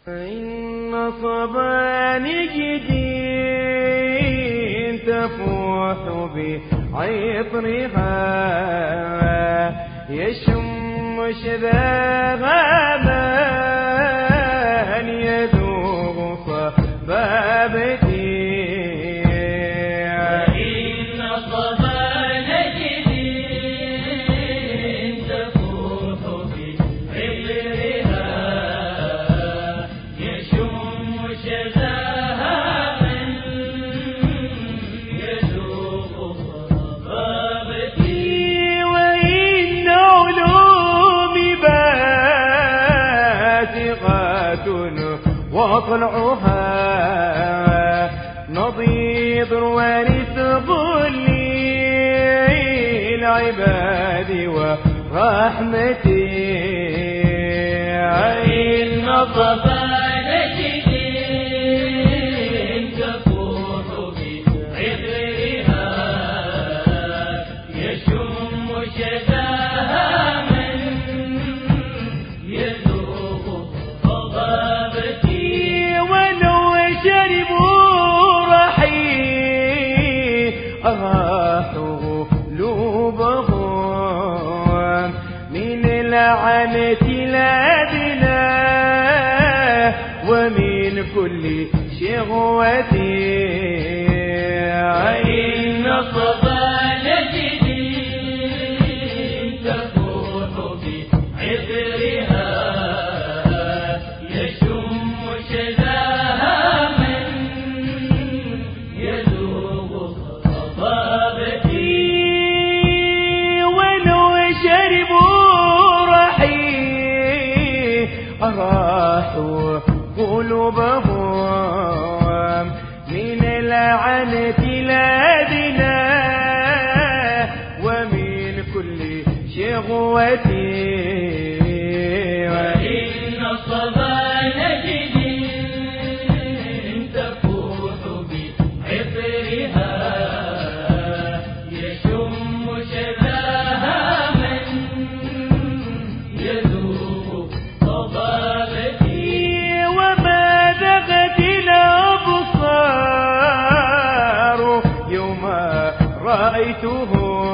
إن صبا نجدين تفوح بعطرها يشم شذاها من يذوق صبابتي. وطلعها نضيد ورث ظلي العباد ورحمتي. إن صبا نجدين تفوح بعطرها يشم شذاها من يذوق صبابتي. أراحوا قلوبهم من لعنة الأدنى ومن كل شغوة. إن صبا نجدين تفوح بعطرها يشم شذاها من يذوق صبابتي. ولو شربوا رحيق أراحوا قلوبهم من لعنة الأدنى ومن كل شغوة. وإن صبا نجدين تفوح بعطرها يشم شذاها من يذوق صبابتي. وما ذقت الأبصار يوم رأيته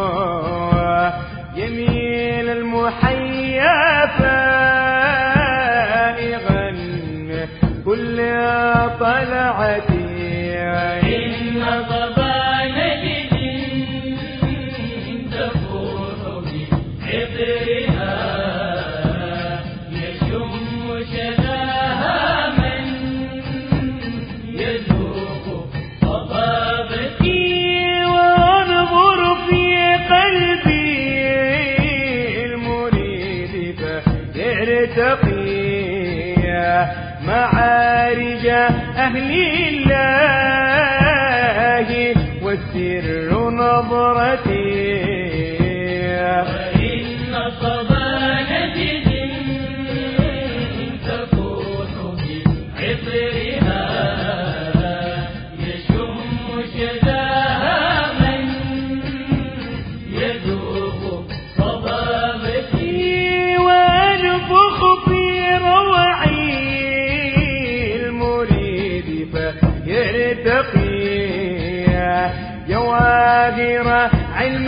يميل المحيا فائغا كل طلعتي. إن صبا نجدين تفوح بعطرها يشم شذاها من يذوق صبابتي. وانظر في قلبي المريد فيرتقي معارج أهل الله والسر نظرتي. وإن صبا نجدين تفوح بعطرها يشم شذاها من يذوق صبابتي. وانفخ في روعي المريد فيرتقي جواهر علم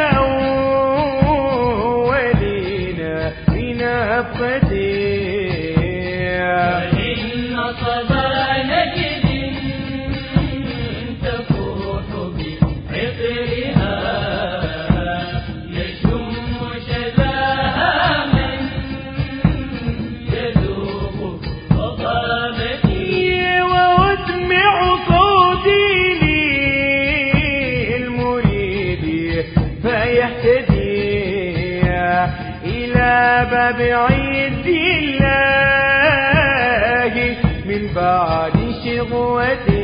الأولين بنفختي. وإن صبا نجدين تفوح بعطرها يشم شذاها من يذوق صبابتي. وأسمع صوتي للمريد فيهتدي إلى باب عز الله من بعد شغوتي.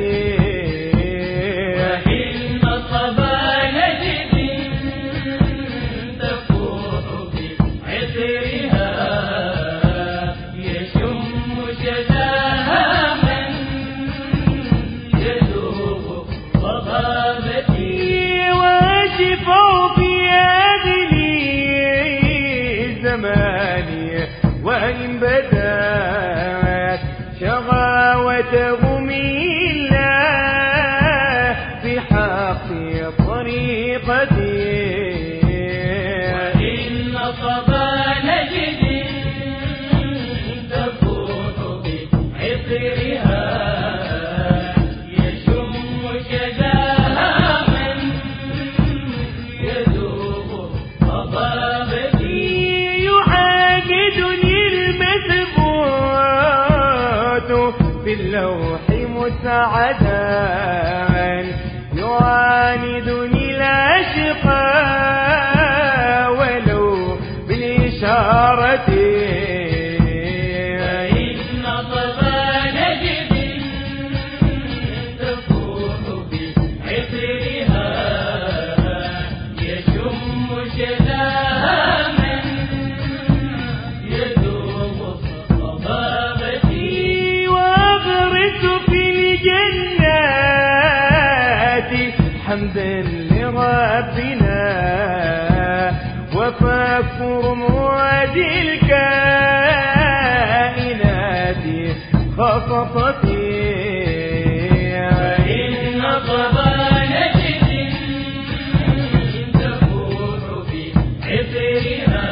وإن صبا نجدين تفوح بعطرها يشم شذاها من يذوق صبابتي. وأشفع في أدني الزمان وإن بدات دعوتهم إلا في حق طريقتي. وإن صبا نجد تفوح بعطرها يشم شذاها من يذوق طبابتي. يعاقدني المثبوت في اللوح مسعدا يعاندني الأشقاء ولو بالإشارة. وإن صبا نجد تفوح بعطرها يشم شذاها من يذوق طبابتي. وأغرس في الجنات حمدا لربنا وفكر مواد الكائنات خصصتي. وإن صبا نجد تفوح بعطرها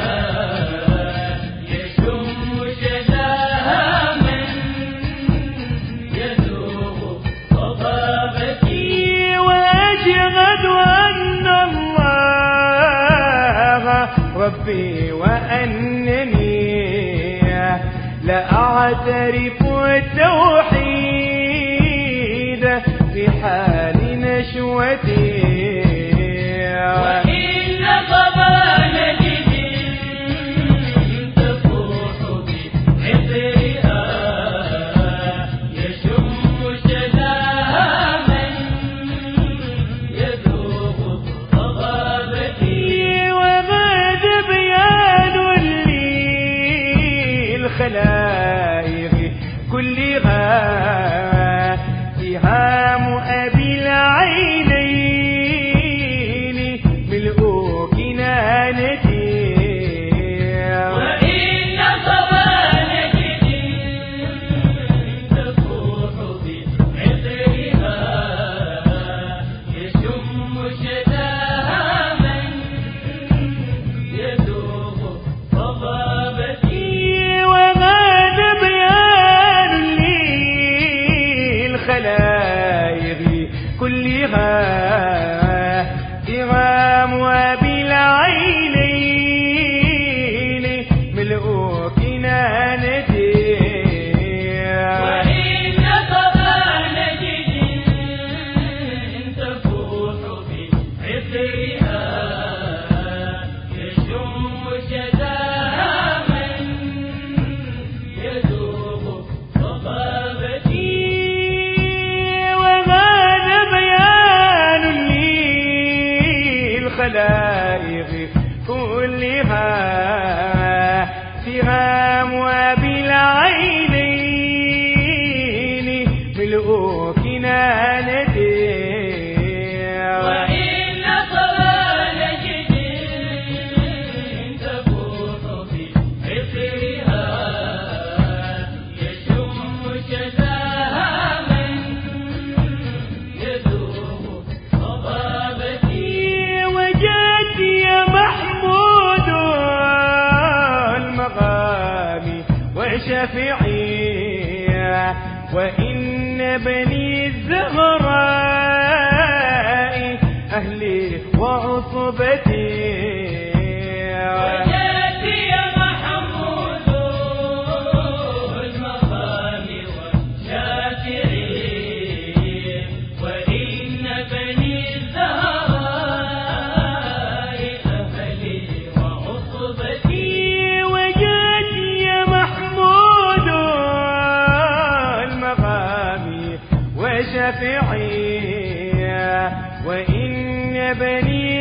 يشم شذاها من يذوق طبابتي. وأشهد أن الله ربي وأنني لأعترف التوحيد في حال نشوتي. وإن صبا نجد تفوح بعطرها يشم شذاها من يذوق طبابتي. وغاد بيان للخلائق كلها سهام أبي العينين ملء كنانتي. وإن صبا نجد تفوح بعطرها يشم شذاها من يذوق طبابتي. وغاد بيان للخلائق كلها سهام أبي العينين ملء كنانتي. وإن صبا نجد تفوح بعطرها يشم شذاها من يذوق طبابتي. وغاد بيان للخلائق كلها سهام أبي العينين ملء كنانتي. وإن صبا نجد تفوح بعطرها يشم شذاها من يذوق طبابتي. وجدي محمود المغامي وشفيعي وإن بني الزهراء أهلي وعصبتي. وجدي محمود المقام والشافعي وإن بني الزهراء أهلي وعصبتي. وجدي محمود المغامي وشفيعي وإن بني